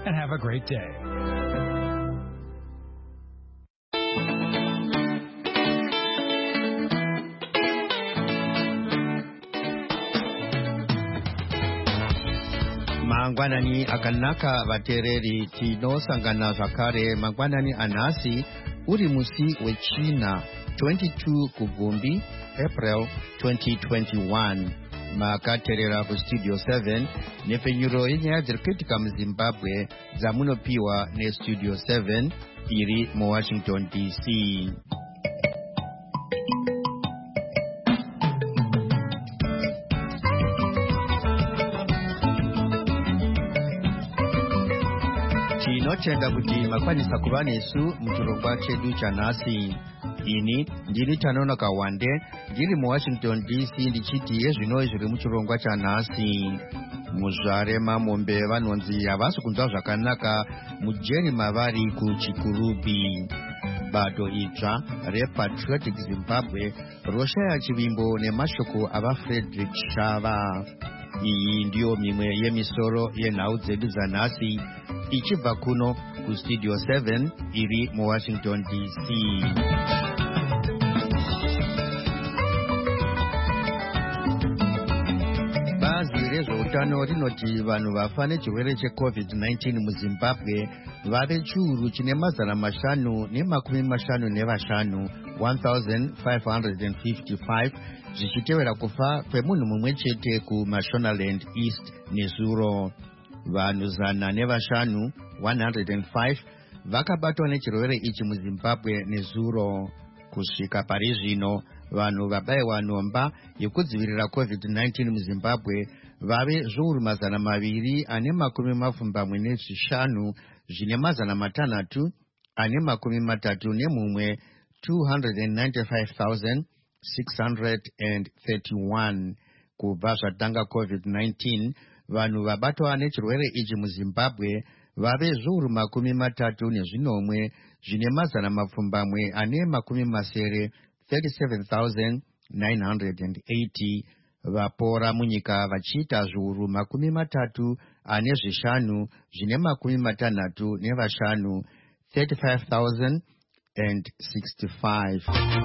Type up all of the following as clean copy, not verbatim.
and have a great day. Mangwanani akanaka vatereri tinosangana zvakare mangwanani anhasi uri musi wechina 22 kubvumbi April 2021 makaterera kustudio 7 nepfenyuro yenyaya dziri kuitika muzimbabwe dzamunopiwa nestudio 7 iri muwashington DC. Tinotenda kuti makwanisa kuva nesu muchirongwa chedu chanhasi. Ini ndiri Tanonoka Wande ndiri muwashington DC ndichiti yezvinoi zviri muchirongwa chanhasi. Muzvare mamombe vanonzi havasi kunzwa zvakanaka mujeni mavari kuchikurubi. Bato idzva rePatriotic Zimbabwe roshaya chivimbo nemashoko avaFrederick Shava. Iyi ndiyo mimwe yemisoro yenhau dzedu dzanhasi ichibva kuno kustudio 7 iri muwashington DC. Bazi rezveutano rinoti vanhu vafa nechirwere cheCovid-19 muZimbabwe vave chiuru chine mazana 555 1555 zvichitevera kufa kwemunhu mumwe chete kuMashonaland East nezuro. Vanhu 105 vakabatwa nechirwere ichi muZimbabwe nezuro. Kusvika pari zvino vanhu vabayiwa nhomba yekudzivirira COVID-19 muZimbabwe vave zviuru 225 zvine mazana 631 295,631. Kubva zvatanga COVID-19 vanhu vabatwa nechirwere ichi muZimbabwe vave zviuru 37 zvine mazana 37,980. Vapora munyika vachiita zviuru 35 zvine 65 35,065.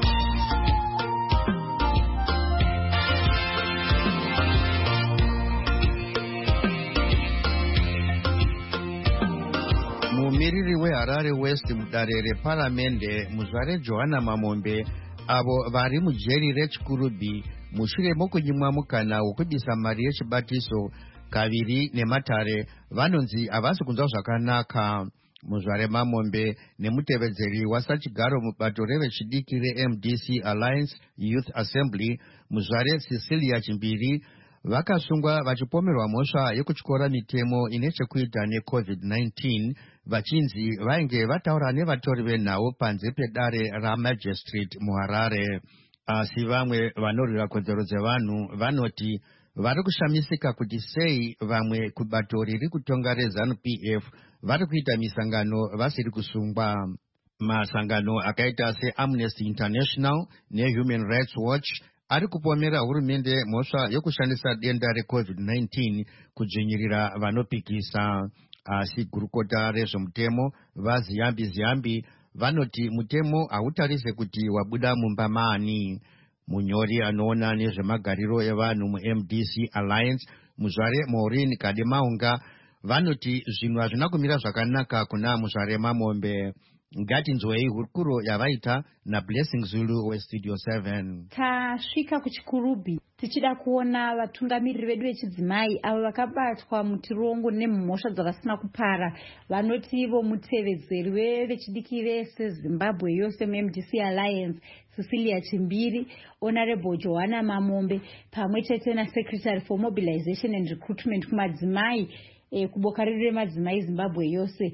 Mumiriri weHarare West mudare reparamende muzvare Johanna Mamombe avo vari mujeri rechikurubi mushure mokunyimwa mukana wokudisa mari yechibatiso kaviri nematare vanonzi havasi kunzwa zvakanaka. Muzvare Mamombe nemutevedzeri wasachigaro mubato revechidiki reMDC Alliance Youth Assembly muzvare Cecilia Chimbiri vakasungwa vachipomerwa mhosva yekutyora mitemo ine chekuita neCovid-19 vachinzi vainge vataura nevatori venhau panze pedare raMagistrate muHarare. Asi vamwe vanorwira kodzero dzevanhu vanoti vari kushamisika kuti sei vamwe kubato riri kutonga reZANU-PF vari kuita misangano vasiri kusungwa. Masangano akaita seAmnesty International neHuman Rights Watch ari kupomera hurumende mhosva yokushandisa denda reCovid-19 kudzvinyirira vanopikisa. Asi gurukota rezvemutemo vaZiyambi vanoti mutemo hautarise kuti wabuda mumba maani. Munyori anoona nezvemagariro evanhu muMDC Alliance muzvare Maureen Kademaunga vanoti zvinhu hazvina kumira zvakanaka kuna muzvare Mamombe. Ngatinzwei hurukuro yavaita naBlessing Zulu weStudio 7. Tasvika kuchikurubi tichida kuona vatungamiriri vedu vechidzimai avo vakabatwa mutirongo nemhosva dzavasina kupara vanoti ivo mutevedzeri wevechidiki vese Zimbabwe yose muMDC Alliance Cecilia Chimbiri, Honorable Johanna Mamombe pamwe chete naSecretary for Mobilization and Recruitment kumadzimai kuboka riri remadzimai Zimbabwe yose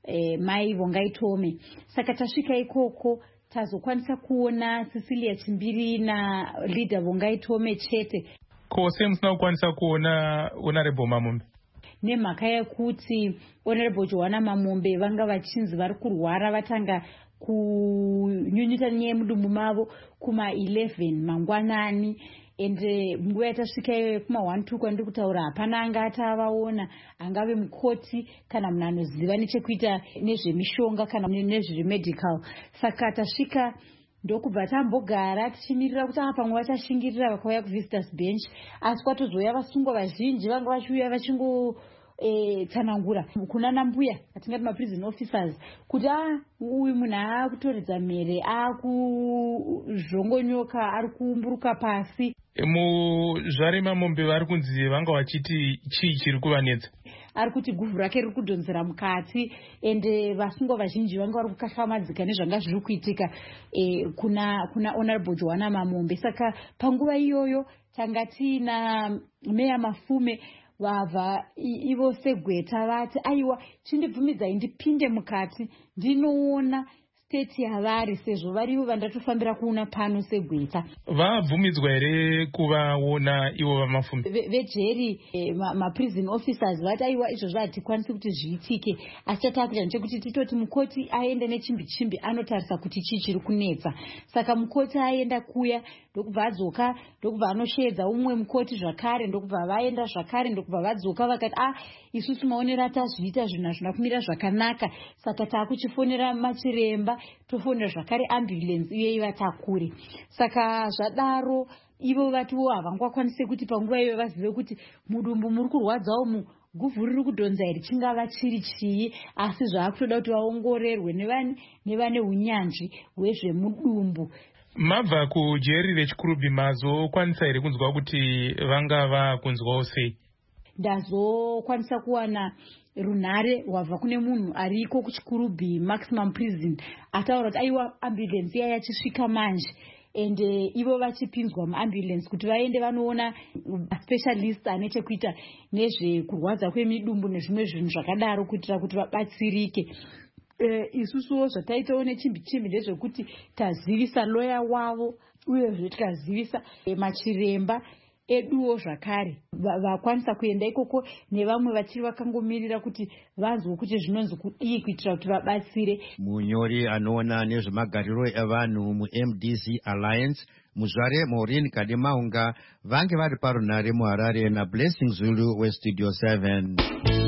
Mai Vongaitome. Saka tasvika ikoko tazokwanisa kuona Cecilia Chimbiri na leader Vongaitome chete. Kose musina kukwanisa kuona Honorable Mamombe? Nemhaka yekuti Honorable Johanna Mamombe vanga vachinzi vari kurwara vatanga kunyunyuta nyaya yemudumbu mavo kuma 11 mangwanani ende nguva yatasvika kuma 1-2 kwandiri kutaura hapana anga atavaona, angave mukoti kana munhu anoziva nechekuita nezvemishonga kana nezvemedical. Saka tasvika ndokubva tambogara tichimirira kuti pamwe vachashingirira vakauya kuvisitors bench, asi kwatozouya vasungwa vazhinji vanga vachiuya vachingo tsanangura kuna nambuya atingati maprison officers kuti uyu munhu aakutoridza mhere, aakuzvongonyoka, ari kuumburuka pasi. Muzvare Mamombe vari kunzi vanga vachiti chii chiri kuvanetsa? Ari kuti guvhu rake riri kudhonzera mukati, ende vasungwa vazhinji vanga vari kukahlamadzika nezvanga zviri kuitika kuna Honorable Joanna Mamombe. Saka panguva iyoyo tanga tiina Meya Mafume vabva ivo segweta vati aiwa chindibvumidzai ndipinde mukati ndinoona state yavari sezvo varivo vandatofambira kuona pano segweta. Vabvumidzwa here kuvaona ivo vaMafume? Vejeri maprison officers vati aiwa izvozvo hatikwanisi kuti zviitike, asi chataakuita ndechekuti titoti mukoti aende nechimbi anotarisa kuti chii chiri kunetsa. Saka mukoti aenda kuya ndokubva adzoka, ndokubva anosheedza umwe mukoti zvakare, ndokubva vaenda zvakare, ndokubva vadzoka vakati isusu maonera tazviita zvinhu hazvina kumira zvakanaka, saka taakuchifonera machiremba, tofonera zvakare ambulance iye ivatakure. Saka zvadaro ivo vatiwo havangakwanise kuti panguva iyo vazive kuti mudumbu muri kurwadza umu guvhu riri kudhonza here, chingava chiri chii, asi zvaakutoda kuti vaongorerwe nevane unyanzvi hwezvemudumbu. Mabva kujeri rechikurubi mazokwanisa here kunzwa kuti vangava kunzwawo sei? Ndazokwanisa kuwana runhare wabva kune munhu ariko kuchikurubi maximum prison ataura kuti aiwa ambulance iya yachisvika manje, ende ivo vachipinzwa muambulance kuti vaende vanoona specialist ane chekuita nezvekurwadza kwemidumbu nezvimwe zvinhu zvakadaro kuitira kuti vabatsirike. Isusuwo zvataitawo nechimbi ndezvekuti tazivisa loya wavo uyezve tikazivisa machiremba eduwo zvakare vakwanisa kuenda ikoko nevamwe vachiri vakangomirira kuti vanzwe kuti zvinonzi kudii kuitira kuti vabatsire. Munyori anoona nezvemagariro evanhu muMDC Alliance Muzvare Maureen Kademaunga vange vari parunhare muHarare naBlessing Zulu weStudio 7.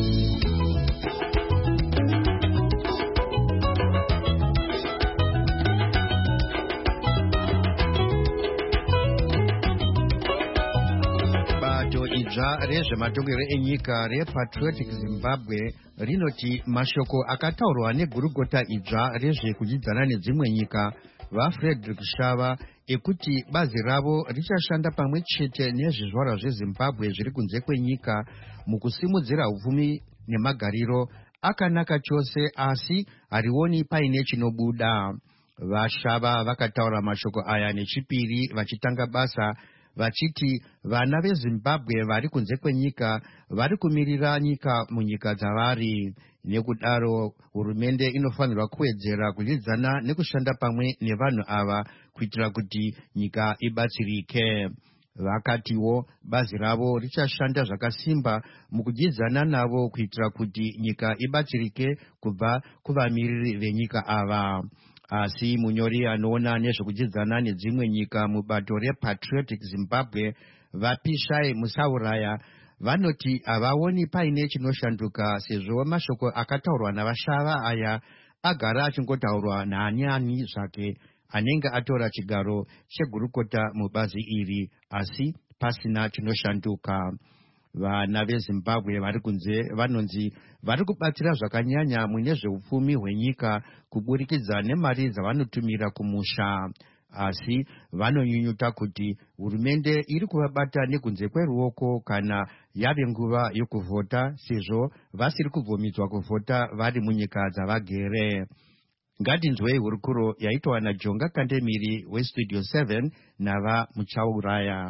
Idzva rezvematongero enyika rePatriotic Zimbabwe rinoti mashoko akataurwa negurugota idzva rezvekudyidzana nedzimwe nyika vaFrederick Shava ekuti bazi ravo richashanda pamwe chete nezvizvarwa zveZimbabwe zviri kunze kwenyika mukusimudzira upfumi nemagariro akanaka chose, asi harioni paine chinobuda. VaShava vakataura mashoko aya nechipiri vachitanga basa vachiti vana veZimbabwe vari kunze kwenyika vari kumirira nyika munyika dzavari. Nekudaro hurumende inofanirwa kuwedzera kudyidzana nekushanda pamwe nevanhu ava kuitira kuti nyika ibatsirike. Vakatiwo bazi ravo richashanda zvakasimba mukudyidzana navo kuitira kuti nyika ibatsirike kubva kuvamiriri venyika ava. Asi munyori anoona nezvekudyidzana nedzimwe nyika mubato rePatriotic Zimbabwe vaPishai Musauraya vanoti havaoni paine chinoshanduka sezvo mashoko akataurwa navaShava aya agara achingotaurwa naani zvake anenge atora chigaro chegurukota mubazi iri, asi pasina chinoshanduka. Vana veZimbabwe vari kunze vanonzi vari kubatsira zvakanyanya mune zveupfumi hwenyika kuburikidza nemari dzavanotumira kumusha, asi vanonyunyuta kuti hurumende iri kuvabata nekunze kweruoko kana yave nguva yokuvhota, sezvo vasiri kubvumidzwa kuvhota vari munyika dzavagere. Ngatinzwei hurukuro yaitwa naJonga Kandemiri weStudio 7 nava Muchauraya.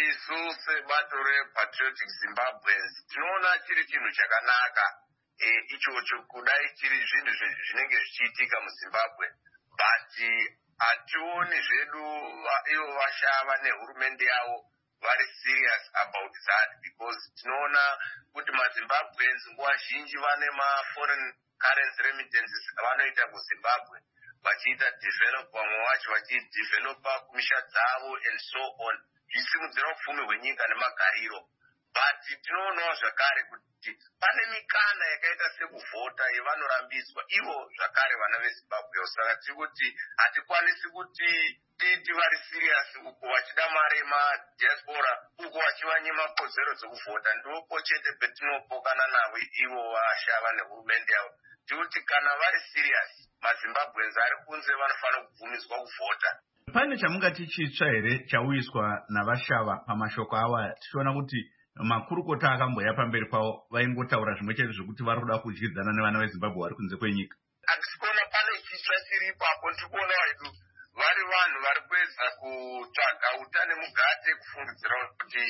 Patriotic Zimbabweans tinoona chiri chinhu chakanaka ichocho kudai chiri zvinhu zvinenge zvichiitika muZimbabwe, but hationi zvedu ivo vaShava nehurumende yavo vari serious about that, because tinoona kuti maZimbabweans nguva zhinji vane maforeign currency remittances vanoita kuZimbabwe, vachiita develop, vamwe vacho vachidevelopa kumisha dzavo and so on, zvichisimudzira upfumi hwenyika nemagariro. But tinoonawo zvakare kuti pane mikana yakaita sekuvhota yevanorambidzwa ivo zvakare vana veZimbabwe. Saka tiri kuti hatikwanisi kuti titi vari serious uko vachida mari yemadiaspora, uko vachivanyima kodzero dzekuvhota. Ndoko chete petinopokana navo ivo vashava nehurumende yavo. Tikuti kana vari serious, maZimbabweans ari kunze vanofanira kubvumidzwa kuvhota. Pane chamungati chitsva here chauiswa navashava pamashoko ava, tichiona kuti makurukota akamboya pamberi kwavo vaingotaura zvimwe chete zvokuti vari kuda kudyidzana nevana veZimbabwe vari kunze kwenyika. Handisi kuona pane chitsva chiripo apo. Ndiri kuona vaitu vari vanhu vari kuedza kutsvaga utane mugate kufungidzira kuti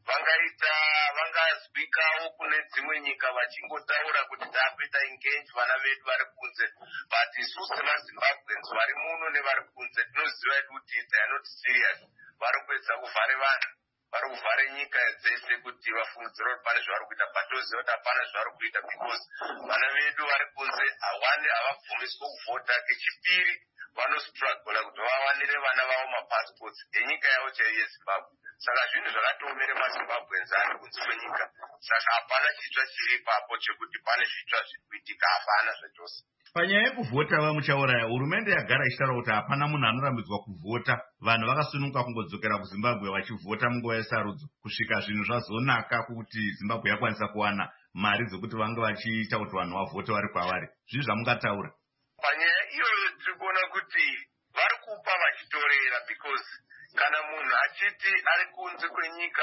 vangazwikawo kune dzimwe nyika vachingotaura kuti takuita engage vana vedu vari kunze. But isusu semaZimbabweans vari muno nevari kunze tinoziva kuti they are not serious. Vari kuedza kuvhare vanhu, vari kuvhare nyika dzese kuti vafungidzira kuti pane zvavari kuita, but toziva kuti hapana zvavari kuita because vana vedu vari kunze havabvumiswi kuvhota. Kechipiri vanostruggle kuti vawanire vana vavo mapassports enyika yavo chaiyo yeZimbabwe. Saka zvinhu zvakatoomere maZimbabweans ari kunze kwenyika. Saka hapana chitsva chiri papo chekuti pane zvitsva zviri kuitika, hapana zvachose. Panyaya yekuvhota vamuchauraya, hurumende yagara ichitaura kuti hapana munhu anorambidzwa kuvhota. Vanhu vakasununguka kungodzokera kuZimbabwe vachivhota munguva yesarudzo kusvika zvinhu zvazonaka kuti Zimbabwe yakwanisa kuwana mari dzekuti vange vachiita kuti vanhu vavhote vari kwavari. Zvii zvamungataura? Panyaya iyoyo tiri kuona kuti vari kupa vachitorera, because kana munhu achiti ari kunze kwenyika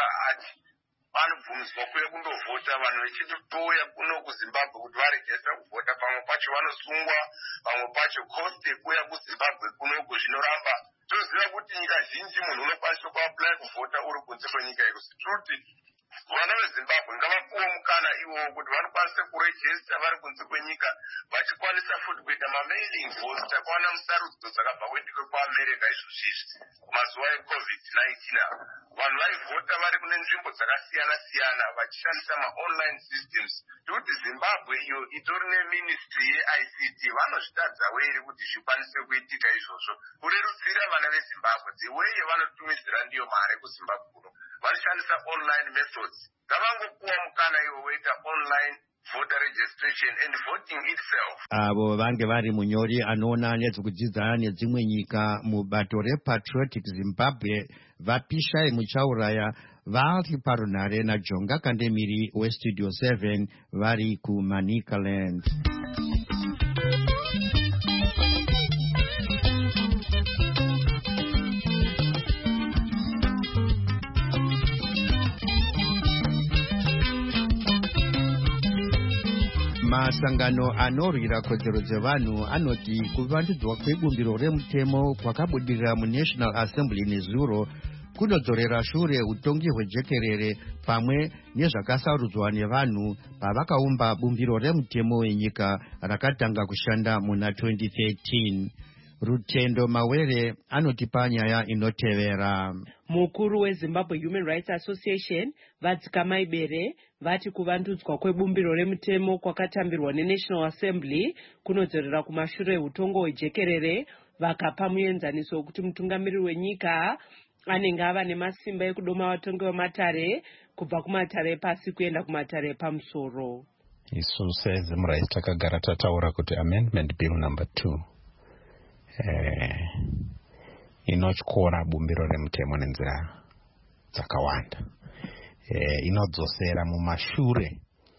vanobvumiswa kuya kundovhota, vanhu vechitotouya kuno kuZimbabwe kuti varejesta kuvhota, pamwe pacho vanosungwa, pamwe pacho cost yekuya kuZimbabwe kunoko zvinoramba. Toziva kuti nyika zhinji munhu unokwanisa kuapply kuvhota uri kunze kwenyika iko. Kuti vana veZimbabwe ngavapuwe mukana iwowo kuti vanokwanisa kurejesta vari kunze kwenyika, vachikwanisa futi kuita mamailing votes. Takaona musarudzo dzakabva kuendeka kuAmerica izvozvizvi mazuva eCovid-19. Vanhu vaivhota vari kune nzvimbo dzakasiyana-siyana vachishandisa maonline systems. Tikuti Zimbabwe iyo itori neministry yeICT, vanozvitadzawo here kuti zvikwanise kuitika izvozvo, kurerutsira vana veZimbabwe the way yavanotumidzira ndiyo mari kuZimbabwe kuno. Vanoshandisa online methods. Ngavangopuwa mukana iwo woita online voter registration and voting itself. Avo vange vari munyori anoona nezvekudzidzana nedzimwe nyika mubato rePatriotic Zimbabwe vapishai muchauraya vari parunhare naJonga Kandemiri weStudio 7 vari kuManicaland. Masangano anorwira kodzero dzevanhu anoti kuvandudzwa kwebumbiro remutemo kwakabudirira muNational Assembly nezuro kunodzorera shure utongi hwejekerere pamwe nezvakasarudzwa nevanhu pavakaumba bumbiro remutemo wenyika rakatanga kushanda muna 2013. Rutendo Mawere anotipa nyaya inotevera. Mukuru weZimbabwe Human Rights Association Vadzikamai Bere vati kuvandudzwa kwebumbiro remutemo kwakatambirwa neNational Assembly kunodzorera kumashure utongo hwejekerere, vakapa muenzaniso wekuti mutungamiriri wenyika anenge ava nemasimba ekudoma vatongi vematare kubva kumatare epasi kuenda kumatare epamusoro. Isu seZimrais takagara tataura kuti amendment bill number 2 inotyora bumbiro remutemo nenzira dzakawanda. Inodzosera mumashure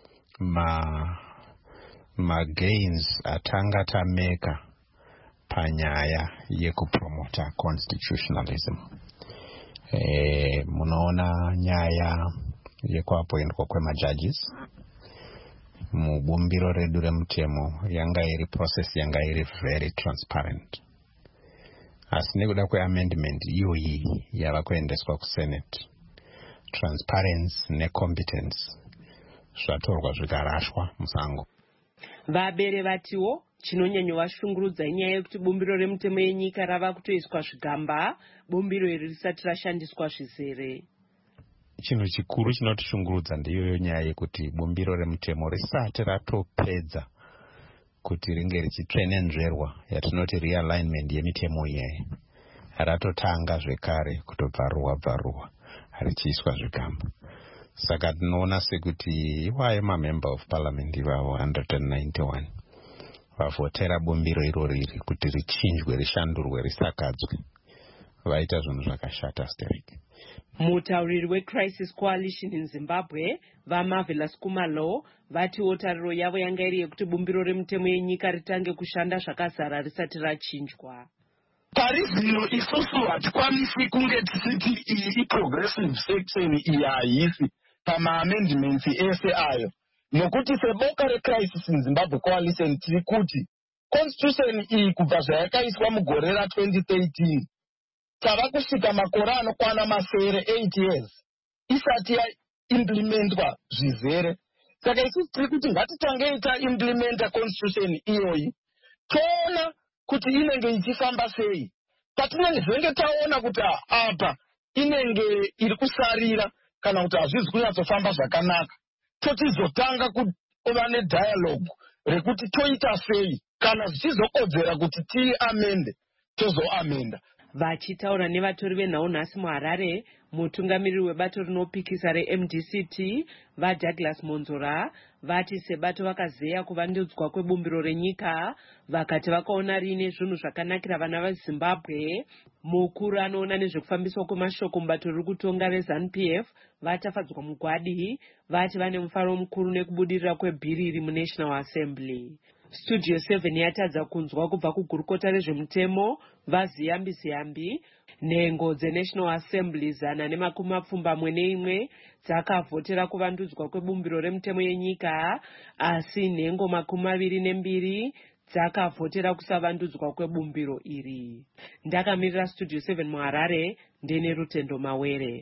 magains atanga tameka panyaya yekupromota constitutionalism. Munoona nyaya yekuapointwa kwemajudges mubumbiro redu remutemo yanga iri process yanga iri very transparent. Asi nekuda kweamendment iyoyi yava kuendeswa kuSenate, transparency necompetence zvatorwa zvikarashwa musango. Vabere vatiwo chinonyanyovashungurudza inyaya yekuti bumbiro remutemo yenyika rava kutoiswa zvigamba, bumbiro iri risati rashandiswa zvizere. Chinhu chikuru chinotishungurudza ndiyo nyaya yekuti bumbiro remutemo risati ratopedza kuti ringe richitsvenenzverwa yatinoti realignment yemitemo iyeyi ratotanga zvekare kutobvaruwa richiiswa zvigambo. Saka tinoona sekuti iwaye mamember of parliament ivavo 191 vavhotera bumbiro irori kuti richinjwe, rishandurwe, risakadzwe, vaita zvinhu zvakashata Sterek. Mutauriri weCrisis Coalition in Zimbabwe vaMarvelous Kumalo vatiwo tariro yavo yanga iri yekuti bumbiro remutemo yenyika ritange kushanda zvakazara risati rachinjwa. Parizvino isusu hatikwanisi kunge tisiti iyi iprogressive section iyi haisi pamaamendments ese ayo, nokuti seboka reCrisis in Zimbabwe Coalition tiri kuti constitution iyi kubva zvayakaiswa mugore ra2013 tava kusvika makore anokwana masere 8 years isati yaimplementwa zvizere. Saka isusu tiri kuti ngatitange taimplementa constitution iyoyi toona kuti inenge ichifamba sei. Patinenge taona kuti apa inenge iri kusarira kana kuti hazvizi kunyatsofamba zvakanaka, totizotanga kuva nedialogue rekuti toita sei, kana zvichizokodzera kuti tiamende tozoamenda. Vachitaura nevatori venhau nhasi muHarare, mutungamiriri webato rinopikisa reMDCT vaDouglas Monzora vati sebato vakazeya kuvandudzwa kwebumbiro renyika, vakati vakaona riine zvinhu zvakanakira vana veZimbabwe. Mukuru anoona nezvekufambiswa kwemashoko mubato riri kutonga reZANU-PF vatafadzwa mugwadi, vati vane mufaro mukuru nekubudirira kwebhiri iri muNational Assembly. Studio 7 yatadza kunzwa kubva kugurukota rezvemutemo vaZiyambi nhengo dzeNational Assembly 121 dzakavhotera kuvandudzwa kwebumbiro remutemo yenyika, asi nhengo 22 dzakavhotera kusavandudzwa kwebumbiro iri. Ndakamirira Studio 7 muHarare, ndine Rutendo Mawere.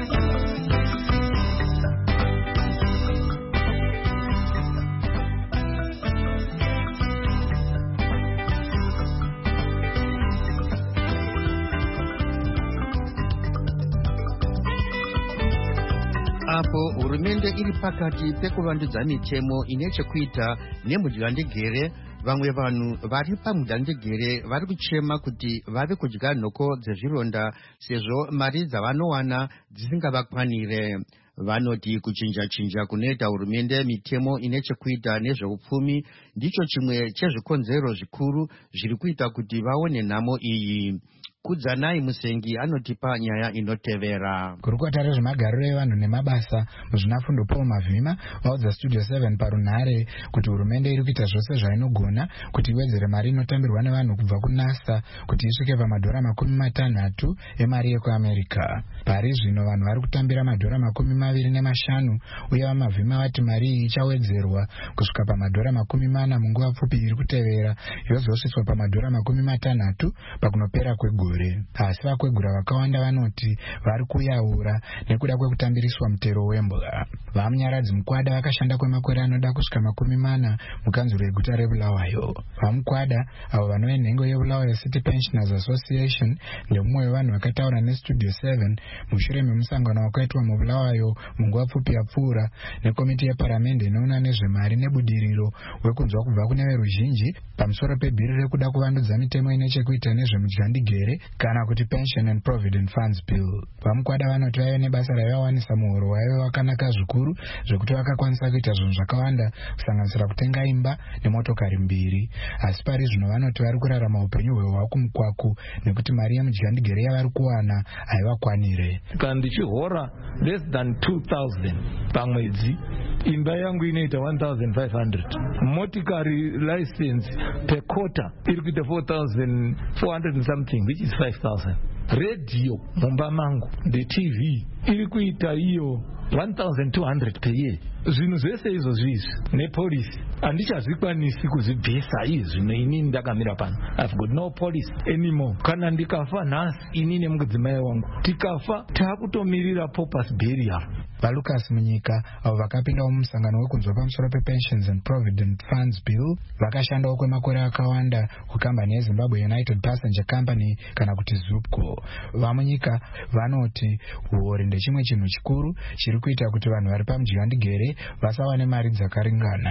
Apo hurumende iri pakati pekuvandudza mitemo ine chekuita nemudyandigere, vamwe vanhu vari pamudyandigere vari kuchema kuti vave kudya nhoko dzezvironda sezvo mari dzavanowana dzisingavakwanire. Vanoti kuchinja kunoita hurumende mitemo ine chekuita nezveupfumi ndicho chimwe chezvikonzero zvikuru zviri kuita kuti vaone nhamo iyi. Kudzanai Musengi anotipa nyaya inotevera. Gurukota rezvemagariro evanhu nemabasa muzvinafundo Paul Mavhima vaudza Studio 7 parunhare kuti hurumende iri kuita zvose zvainogona kuti iwedzere mari inotambirwa nevanhu kubva kuNASA kuti isvike $60 emari yekuAmerica. Pari zvino vanhu vari kutambira $25 uye vaMavhima vati mari iyi ichawedzerwa kusvika $40 munguva pfupi iri kutevera, yozosvitswa $60 pakunopera kwegore. Asi vakwegura vakawanda vanoti vari kuyaura nekuda kwekutambiriswa mutero wembwa. Vamunyaradzi Mukwada vakashanda kwemakore anoda kusvika 40 mukanzuro yeguta reBulawayo. Vamukwada avo vanove nhengo yeBulawayo City Pensioners Association ndemumwe wevanhu vakataura neStudio 7 mushure memusangano wakaitwa muBulawayo munguva pfupi yapfuura nekomiti yeparamende inoona nezvemari nebudiriro wekunzwa kubva kune veruzhinji pamusoro pebhiri rekuda kuvandudza mitemo ine chekuita nezvemudyandigere kana kuti Pension and Provident Funds Bill. Vamukwada vanoti vaive nebasa raivawanisa muhoro waive wakanaka zvikuru zvekuti vakakwanisa kuita zvinhu zvakawanda kusanganisira kutenga imba nemotokari 2. Asi pari zvino vanoti vari kurarama upenyu hwehwakumukwaku nekuti mari yemudyandigere yavari kuwana haivakwanire. Kana ndichihora less than 2000 pamwedzi, imba yangu inoita 1500. Motikari license per quarter iri kuita 4400 and something, which is 5000. Radio mumba mangu, the TV iri kuita iyo 1200 per year. Zvinhu zvese izvo zvizvi nepolisi handichazvikwanisi kuzibvisa izvi neini ndakamira pano. I've got no police anymore. Kana ndikafa nhasi ini nemudzimai wangu tikafa taakutomirira paupers burial. VaLucas Munyika avo vakapindawo mumusangano wekunzwa pamusoro pePensions and Provident Funds Bill vakashandawo kwemakore akawanda kukambani yeZimbabwe United Passenger Company kana kuti ZUPCO. VaMunyika vanoti uori ndechimwe chinhu chikuru chiri kuita kuti vanhu vari pamudyandigere vasava nemari dzakaringana.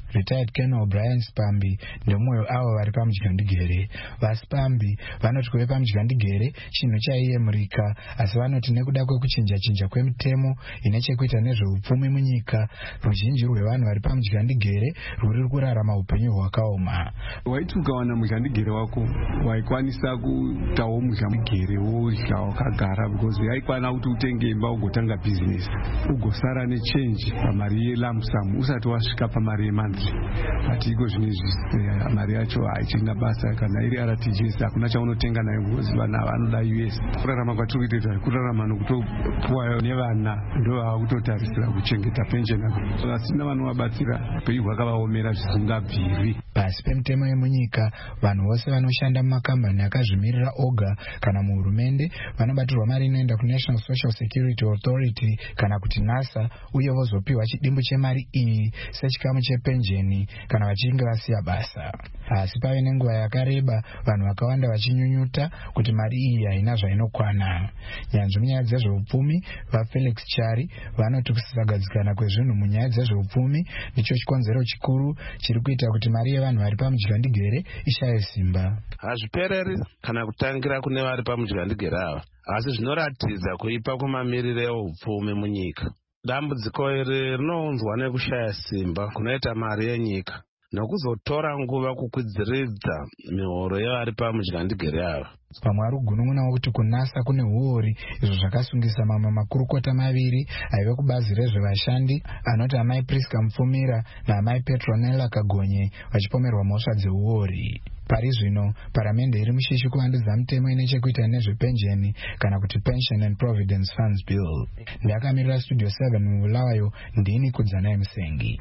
Retired Colonel Brian Spambi ndemumwe avo vari pamudyandigere. VaSpambi vanoti kuve pamudyandigere chinhu chaiyemurika, asi vanoti nekuda kwekuchinja-chinja kwemitemo ine chekuita nezveupfumi munyika, ruzhinji rwevanhu vari pamudyandigere rwuri kurarama upenyu hwakaoma. Waiti ukawana mudyandigere wako waikwanisa kutawo mudyandigere wodya wakagara, because yaikwana kuti utenge imba ugotanga bhizinesi ugosara nechange pamari yelamsam usati wasvika pamari yemanzi. Ati iko zvinezvi mari yacho haichina basa, kana iri RTGS hakuna chaunotenga nayo, because vana vanoda US. Kurarama kwatiri kuita kurarama nokutopuwa nevana ndo vava kutotarisira kuchengeta pensheni, vasina vanovabatsira upenyu hwakavaomera zvisingabviri. Pasi pemutemo yemunyika, vanhu vose vanoshanda mumakambani akazvimirira oga kana muhurumende vanobatirwa mari inoenda kuNational Social Security Authority kana kuti NASA, uye vozopiwa chidimbu chemari iyi sechikamu chepensheni kana vachinge vasiya basa. Asi pave nenguva yakareba vanhu vakawanda vachinyunyuta kuti mari iyi haina zvainokwana. Nyanzvi munyaya dzezveupfumi vaFelix Chari vanoti kusagadzikana kwezvinhu munyaya dzezveupfumi ndicho chikonzero chikuru chiri kuita kuti mari yevanhu vari pamudyandigere ishaye simba. Hazvipereri kana kutangira kune vari pamudyandigere ava, asi zvinoratidza kuipa kwemamiriro eupfumi munyika. Dambudziko iri rinounzwa nekushaya simba kunoita mari yenyika nokuzotora nguva kukwidziridza mihoro yevari pamudyandigere ava. Pamwe ari kugunun'una wokuti kunasa kune huori, izvo zvakasungisa mamwe makurukota maviri aive kubazi rezvevashandi anoti amai Priska Mupfumira naamai Petronella Kagonye vachipomerwa mhosva dzehuori. Pari zvino paramende iri mushishi kuvandudza mutemo ine chekuita nezvepensheni kana kuti Pension and Providence Funds Bill. Ndakamirira Studio 7 muBulawayo, ndini Kudzanai Musengi.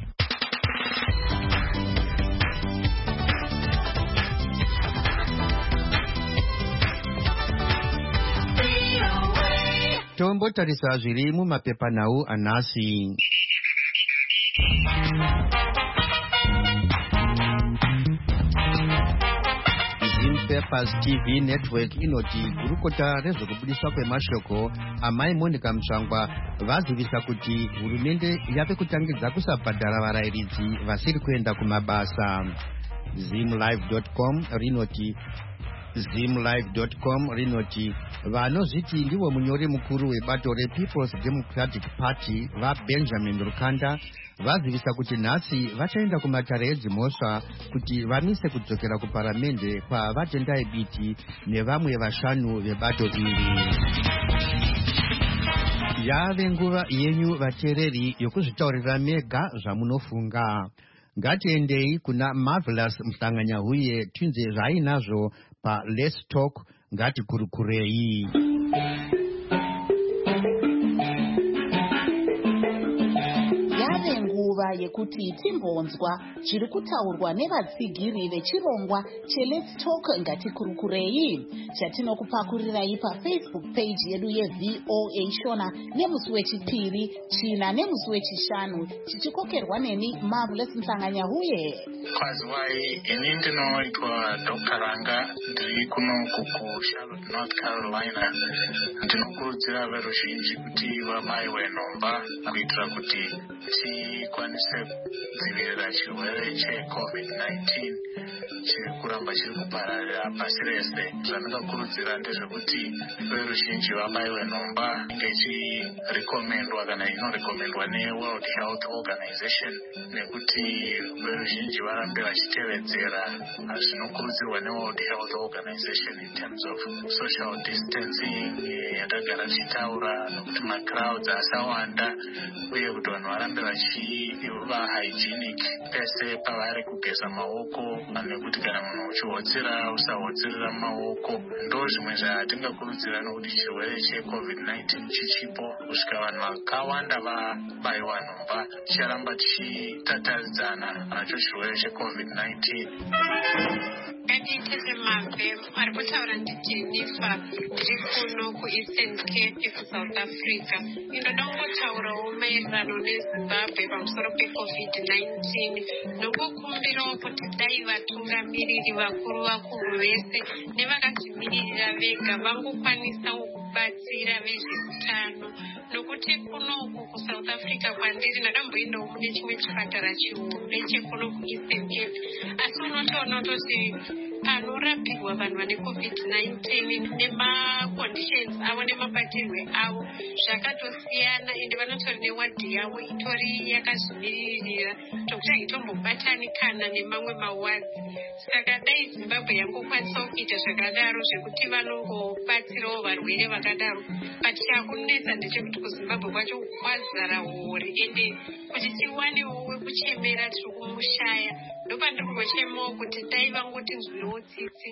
Tombotarisa zviri mumapepanhau anhasi. Papers TV Network inoti gurukota rezvekubudiswa kwemashoko amai Monica Mutsvangwa vazivisa kuti hurumende yave kutangidza kusabhadhara varayiridzi vasiri kuenda kumabasa. Zimlive.com rinoti vanozviti ndiwo munyori mukuru webato rePeople's Democratic Party vaBenjamin Rukanda vazivisa kuti nhasi vachaenda kumatare edzimhosva kuti vamise kudzokera kuparamende kwavatendai biti nevamwe vashanu vebato iri. Yave nguva yenyu vateereri yokuzvitaurira mega zvamunofunga. Ngatiendei kuna Marvelous Mhlanganyahuye tinze zvainazvo pa Let's Talk ngatikurukurei. Yave nguva yekuti timbonzwa zviri kutaurwa nevatsigiri vechirongwa cheLet's Talk ngatikurukurei chatinokupakurirai paFacebook page yedu yeVOA Shona nemusi wechipiri, China nemusi wechishanu, chichikokerwa neni Marvelous Mhlanganyahuye. Kwaziwai, ini ndinoitwa Dr. Ranga, ndiri kuno kuCharlotte, North Carolina. Ndinokurudzira veruzhinji kuti vabaiwe nhomba kuitira kuti tikwanise kudzivirira chirwere cheCovid-19 chiri kuramba chiri kupararira pasi rese. Zvandingakurudzira ndezvekuti veruzhinji vabaiwe nhomba inge ichirekomendwa kana inorekomendwa neWorld Health Organization, nekuti veruzhinji varambe vachitevedzera zvinokurudzirwa neWorld Health Organization in terms of social distancing yatagara tichitaura, nokuti macrowds asawanda, uye kuti vanhu varambe vachiva hygienic pese pavari kugeza maoko, nekuti kana munhu uchihotsera usahotsirira maoko. Ndo zvimwe zvatingakurudzira nokuti chirwere cheCovid-19 chichipo kusvika vanhu vakawanda vabaiwa nhomba ticharamba tichitataridzana nacho chirwere cheCovid-19. Nditeze mabhemu ari kutaura ndiJennifer, ndiri kuno kuEastern Cape kuSouth Africa. Inoda kungotaurawo maererano neZimbabwe pamusoro peCovid-19 nokukumbirawo kuti dai vatungamiriri vakuru vese nevakazvimirira vega vangokwanisawo kubatsira vezveutano, nokuti kunoku kuSouth Africa kwandiri ndakambooendawo mune chimwe chipatara chihombe chekuno kuEastern Cape, asi unotoona kuti panorapirwa vanhu vane COVID-19 nemaconditions avo nemabatirwe avo zvakatosiyana, ende vanotori newadhi yavo itori yakazvimiririra tokuti haitombobatanikana nemamwe mawadhi. Saka dai Zimbabwe yangokwanisawo kuita zvakadaro zvekuti vanongobatsirawo varwere vakadaro, but chakunetsa ndechekuti kuZimbabwe kwacho kwazara hori, ende kuti tiwanewo wekuchemera tiri kumushaya. Ndopandiri kungochemawo kuti dai vangoti nzwirewo tsitsi.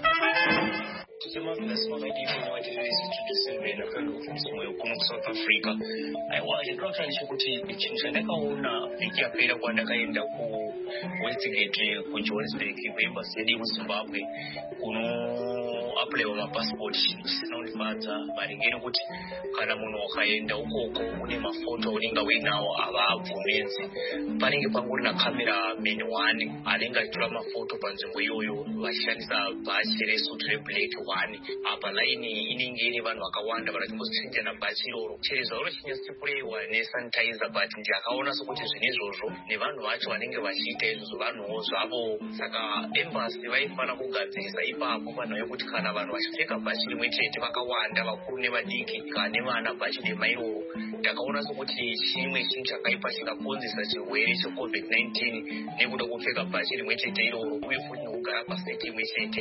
kuno kuSouth Africa ndinotora nechekuti chinhu chandakaona ichapera kwandakaenda kuWestgate kuJohannesburg kuembassy yedu muZimbabwe kunoapplywa mapassport, chisina kundifadza maringe nekuti kana munhu wakaenda ukoko une mafoto unenge uinawo havabvumidzi. Panenge pangori nakamera man 1 anenge achitora mafoto panzvimbo iyoyo vachishandisa bhachi resutu reblack 1. Apa laini inenge ine vanhu vakawanda vanochimbozvichinjana bhachi iroro, cherezva uro chinyatsokureiwa nesanitizer, but ndakaona sokuti zvine izvozvo nevanhu vacho vanenge vachiita izvozvo vanhuwo zvavo. Saka embassy vaifana kugadzirisa ipapo vanhu vekuti kana vanhu vachipfeka bhachi rimwe chete vakawanda, vakuru nevadiki, kane vana bhachi dema iroro, ndakaona sokuti chimwe chinhu chakaipa chingakonzesa chirwere cheCovid-19 nekuda kupfeka bhachi rimwe chete iroro, uye futi nekugara paseti imwe chete.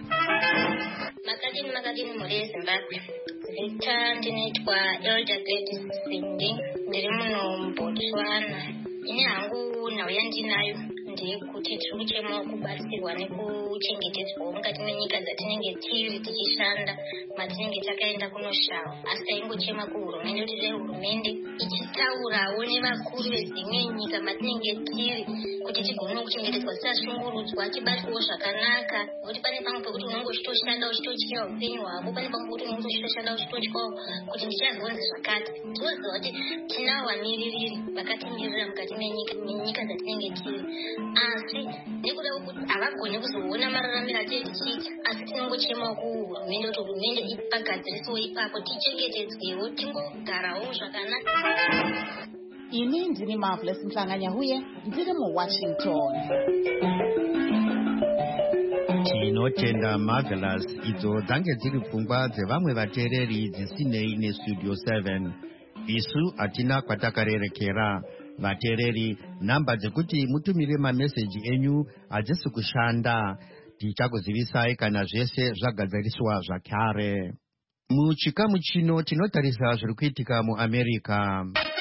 Makadini muri eZimbabwe. Zita ndinoitwa Elder Gladys Sindi, ndiri muno muBotswana. Ine hangu nhau yandinayo ndeyekuti tiri kuchemawo kubatsirwa nekuchengetedzwawo mukati menyika dzatinenge tiri tichishanda, matinenge takaenda kunoshawa. Asi taingochema kuhurumende kuti dai hurumende ichitaurawo nevakuru vezimwe nyika matinenge tiri kuti tigone kuchengetedzwa tisashungurudzwa, tibatwewo zvakanaka, nokuti pane pamwe pekuti unenge uchitoshanda uchitotyawo upenyu hwako, pane pamwe pekuti unenge uchitoshanda uchitotyawo kuti ndichazonzi zvakati. Tinoziva kuti tinavo vamiririri vakatimirira mukati menyika dzatinenge tiri, asi nekuda kwekuti havagoni kuzoona mararamiro atiri tichiita, asi tinongochemawo kuhurumende kuti hurumende ipagadzirisewo ipapo tichengetedzwewo tingogarawo zvakanaka. Ini ndini Marvelous Mhlanganyahuye, ndiri muWashington. Tinotenda Marvelous. Idzo dzange dziri pfungwa dzevamwe vateereri dzisinei neStudio 7. Isu hatina kwatakarerekera. Vateereri, namba dzekuti mutumire mameseji enyu hadzisi kushanda. Tichakuzivisai kana zvese zvagadziriswa zvakare. Muchikamu chino tinotarisa zviri kuitika muAmerica.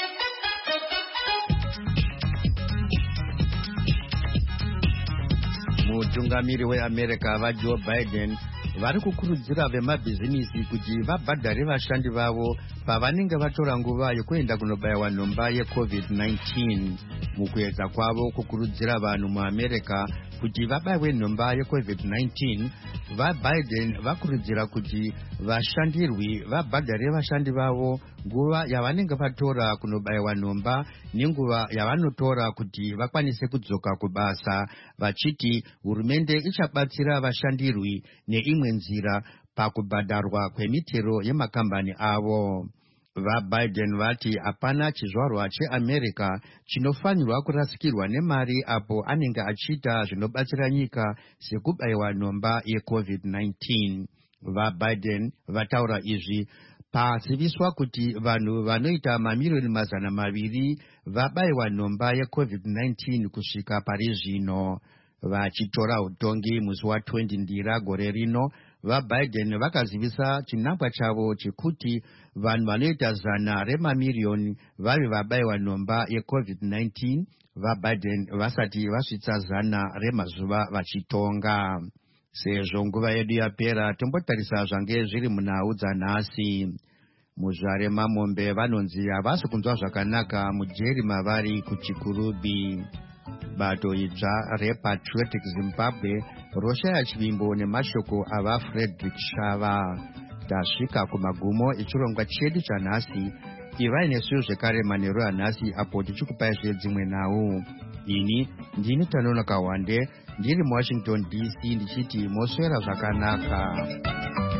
Mutungamiri weAmerica vaJoe Biden vari kukurudzira vemabhizinisi kuti vabhadhare vashandi vavo pavanenge vatora nguva yekuenda kunobayiwa nhomba yeCovid-19. Mukuedza kwavo kukurudzira vanhu muAmerica kuti vabayiwe nhomba yeCovid-19, vaBiden vakurudzira kuti vashandirwi vabhadhare vashandi vavo nguva yavanenge vatora kunobayiwa nhomba nenguva yavanotora kuti vakwanise kudzoka kubasa, vachiti hurumende ichabatsira vashandirwi neimwe nzira pakubhadharwa kwemitero yemakambani avo. VaBiden vati hapana chizvarwa cheAmerica chinofanirwa kurasikirwa nemari apo anenge achiita zvinobatsira nyika sekubayiwa nhomba yeCovid-19. VaBiden vataura izvi paziviswa kuti vanhu vanoita mamiliyoni 200 vabayiwa nhomba yeCovid-19 kusvika pari zvino. Vachitora utongi musi wa20 Ndira gore rino, vaBiden vakazivisa chinangwa chavo chekuti vanhu vanoita 100 remamiliyoni vave vabayiwa nhomba yeCovid-19, vaBiden vasati vasvitsa 100 remazuva vachitonga. Sezvo nguva yedu yapera, tombotarisa zvange zviri munhau dzanhasi. Muzvare Mamombe vanonzi havasi kunzwa zvakanaka mujeri mavari kuChikurubi. Bato idzva rePatriotic Zimbabwe roshaya chivimbo nemashoko avaFrederick Shava. Tasvika kumagumo echirongwa chedu chanhasi. Ivai nesu zvekare manheru anhasi apo tichikupai dzimwe nhau. Ini ndini Tanonoka Wande, ndiri muWashington DC, ndichiti moswera zvakanaka.